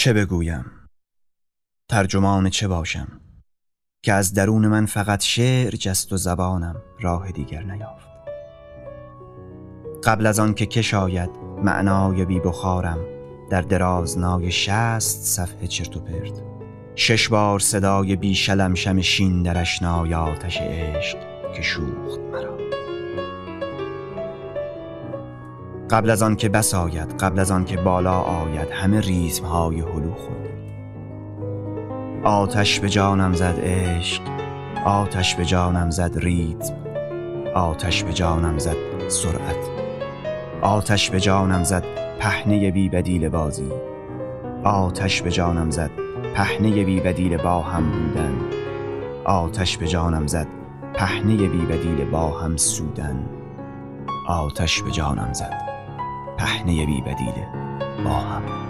چه بگویم؟ ترجمان چه باشم که از درون من فقط شعر جست و زبانم راه دیگر نیافت. قبل از آن که کش آید معنای بی بخارم در درازنای 60 صفحه چرت و پرت، 6 بار صدای بی شلمشم شین در اشنای آتش عشق که شوخت مرا. قبل از آن که بس آید، قبل از آن که بالا آید، همه ریتم‌های هلو خورد. آتش به جانم زد عشق، آتش به جانم زد ریتم، آتش به جانم زد سرعت، آتش به جانم زد پهنه بی بدیل بازی، آتش به جانم زد پهنه بی بدیل با هم بودن، آتش به جانم زد پهنه بی بدیل با هم سودن، آتش به جانم زد پهنه بی بدیل با هم